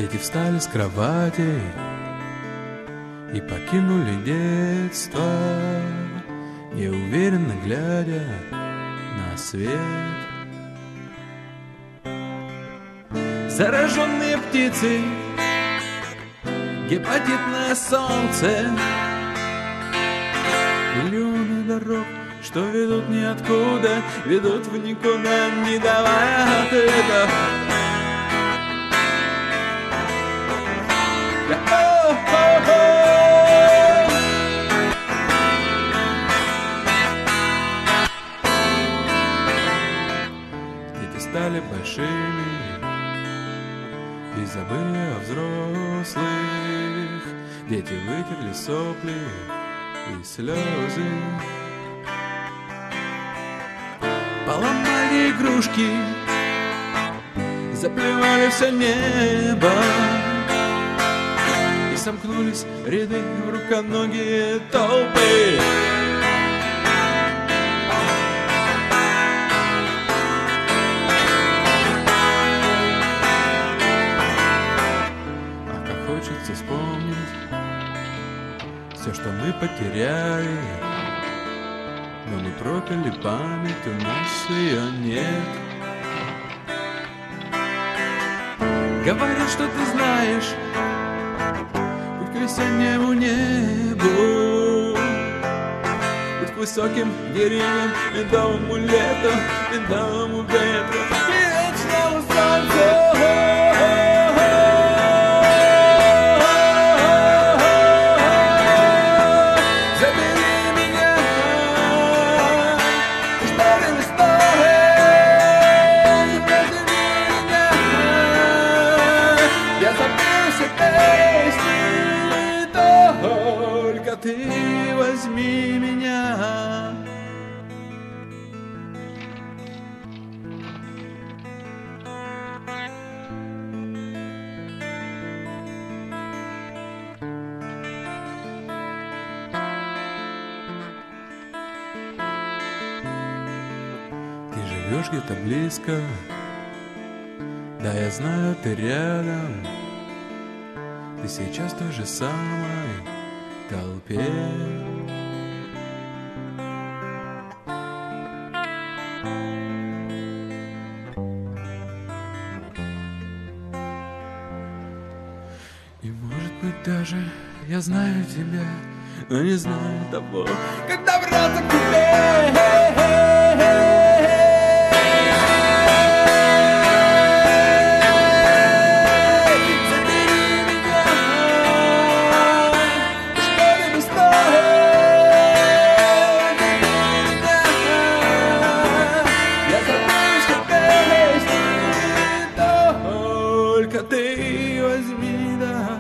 Дети встали с кровати и покинули детство, неуверенно глядя на свет. Зараженные птицы, гепатитное солнце, миллионы дорог, что ведут ниоткуда, ведут в никуда, не давая ответа. Дети стали большими и забыли о взрослых. Дети вытерли сопли и слезы, поломали игрушки, заплевали все небо, и сомкнулись ряды руконогие толпы. Хочется вспомнить все, что мы потеряли, но не пропили память, у нас ее нет. Говорят, что ты знаешь путь к весеннему небу, путь к высоким деревьям, медовому лету, медовому ветру и вечному солнцу. Я забыл все песни, только ты возьми меня. Ты живешь где-то близко, да, я знаю, ты рядом. Ты сейчас в той же самой толпе. И может быть даже я знаю тебя, но не знаю того, как добраться к тебе. Только ты возьми, да.